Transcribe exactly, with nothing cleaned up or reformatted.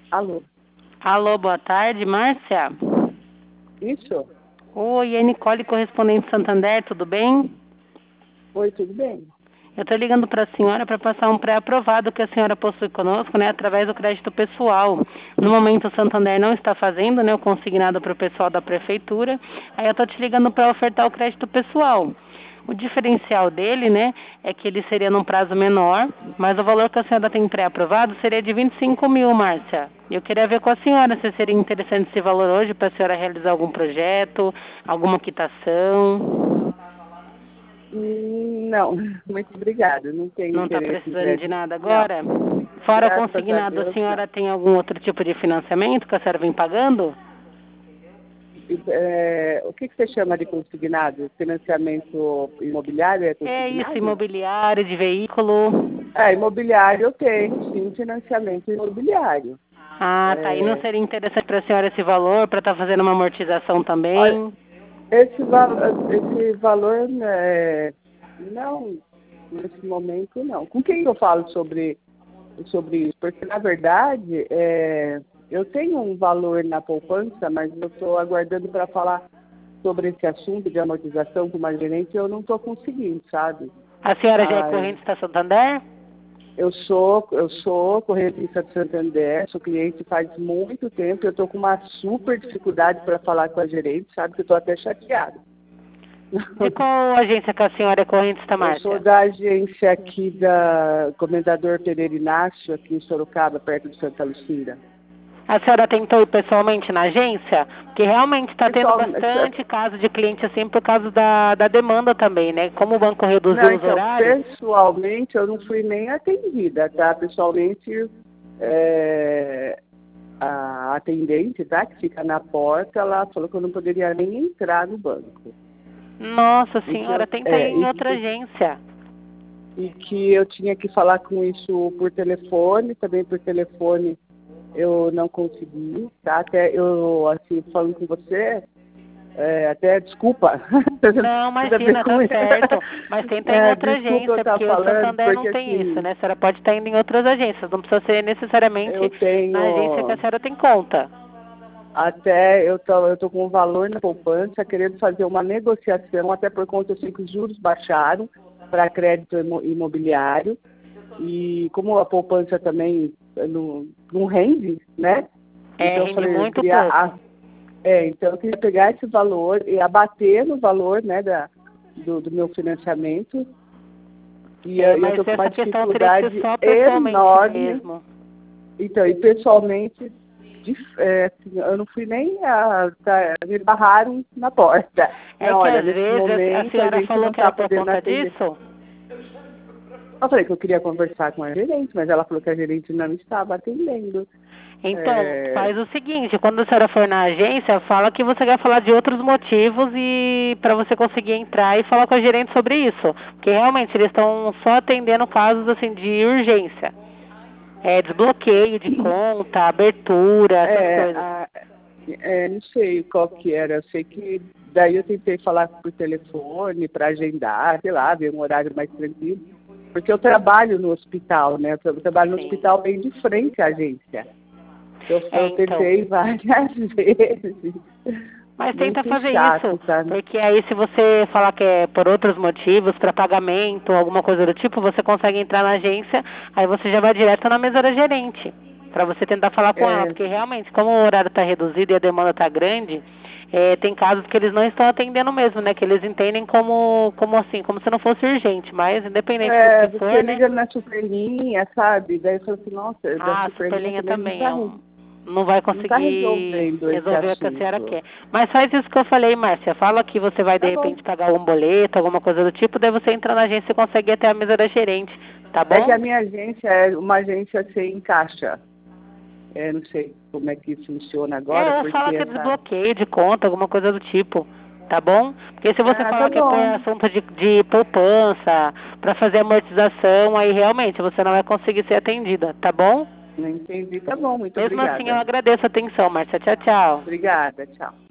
Alô? Alô, boa tarde, Márcia? Isso? Oi, é Nicole, correspondente Santander, tudo bem? Oi, tudo bem? Eu estou ligando para a senhora para passar um pré-aprovado que a senhora possui conosco, né, através do crédito pessoal. No momento, o Santander não está fazendo, né, o consignado para o pessoal da prefeitura. Aí eu estou te ligando para ofertar o crédito pessoal. O diferencial dele, né, é que ele seria num prazo menor, mas o valor que a senhora tem pré-aprovado seria de vinte e cinco mil, Márcia. Eu queria ver com a senhora se seria interessante esse valor hoje para a senhora realizar algum projeto, alguma quitação. Hum, Não, muito obrigada. Não tenho Não está interesse em precisando de crédito. nada Não, agora? Fora graças a consignado, a Deus, não. senhora tem algum outro tipo de financiamento que a senhora vem pagando? E, é, o que, que você chama de consignado? Financiamento imobiliário é É isso, consignado? imobiliário, de veículo. É, imobiliário eu tenho, sim, financiamento imobiliário. Ah, tá. E não É, seria interessante para a senhora esse valor, para estar fazendo uma amortização olha, também? esse, val esse valor, né, não, nesse momento não. Com quem eu falo sobre sobre isso, porque na verdade é, eu tenho um valor na poupança, mas eu estou aguardando para falar sobre esse assunto de amortização com uma gerente e eu não estou conseguindo, sabe? A senhora já é Ai, corrente da Santander? eu sou, eu sou correntista de Santander, sou cliente faz muito tempo, eu estou com uma super dificuldade para falar com a gerente, sabe que eu estou até chateada. De qual agência que a senhora é corrente da Eu sou Márcia? da agência aqui da Comendador Pereira Inácio, aqui em Sorocaba, perto de Santa Lucida. A senhora tentou ir pessoalmente na agência? Porque realmente está tendo Pessoal, bastante caso de cliente assim por causa da, da demanda também, né? Como o banco reduziu não, os então, horários. pessoalmente eu não fui nem atendida, tá? Pessoalmente, é, a atendente, tá? Que fica na porta, ela falou que eu não poderia nem entrar no banco. Nossa E que eu, senhora, tenta ir é, em e outra que, agência. e que eu tinha que falar com isso por telefone, também por telefone eu não consegui, tá? Até eu, assim, falando com você, é, até desculpa, Não, toda imagina, tá vergonha. certo. Mas tenta ir em É, outra desculpa eu agência, estar porque o falando, Santander não porque tem isso, assim, né? A senhora pode estar indo em outras agências, não precisa ser eu necessariamente na agência que a tenho senhora tem conta. até, eu tô, eu tô com um valor na poupança, querendo fazer uma negociação, até por conta, eu sei que os juros baixaram para crédito imo- imobiliário, e como a poupança também eh, não, não rende, né? É, Então eu rende falei, eu muito queria, a- pouco. é, então eu queria pegar esse valor e abater no valor, né, da, do, do meu financiamento, e É, eu eu mas estou com uma essa questão teria que ser dificuldade só pessoalmente enorme. mesmo. Então, e pessoalmente, de- é, assim, eu não fui nem a, tá, me barraram na porta. É Não, que olha, às nesse vezes a momento a senhora gente falou não que era está por podendo conta atender. disso? Eu falei que eu queria conversar com a gerente, mas ela falou que a gerente não estava atendendo. Então, É, faz o seguinte, quando a senhora for na agência, fala que você quer falar de outros motivos e para você conseguir entrar e falar com a gerente sobre isso. Porque realmente eles estão só atendendo casos assim de urgência. É, desbloqueio de conta, abertura, essas é, coisas. a- é, não sei qual que era, eu sei que daí eu tentei falar por telefone para agendar, sei lá, ver um horário mais tranquilo, porque eu trabalho no hospital, né? Eu trabalho no Sim. hospital bem de frente à agência. Eu, É, eu então. tentei várias vezes. Mas tenta Muito fazer chato, isso, sabe? porque aí se você falar que é por outros motivos, para pagamento, alguma coisa do tipo, você consegue entrar na agência, aí você já vai direto na mesa da gerente, para você tentar falar com ela, É, porque realmente, como o horário está reduzido e a demanda está grande, é, tem casos que eles não estão atendendo mesmo, né? Que eles entendem como, como assim, como se não fosse urgente, mas independente do é, que você for, né? liga na superlinha, sabe? Daí eu falo assim, nossa, da Ah, a superlinha Superlinha também não também tá, é re- um, não vai não tá conseguir resolvendo esse resolver o que a senhora assunto. quer. Mas faz isso que eu falei, Márcia. Fala que você vai de Tá bom. repente pagar um boleto, alguma coisa do tipo, daí você entra na agência e consegue ir até a mesa da gerente, tá É que bom? a minha agência é uma agência sem caixa. É, não sei como é que funciona agora, É, ou porque fala que é essa. desbloqueio de conta, alguma coisa do tipo, tá bom? Porque se você Ah, tá falar que é por bom. assunto de, de poupança, para fazer amortização, aí realmente você não vai conseguir ser atendida, tá bom? Não entendi. Tá bom, muito Mesmo assim, eu obrigada. agradeço a atenção, Márcia. Tchau, tchau. Obrigada, tchau.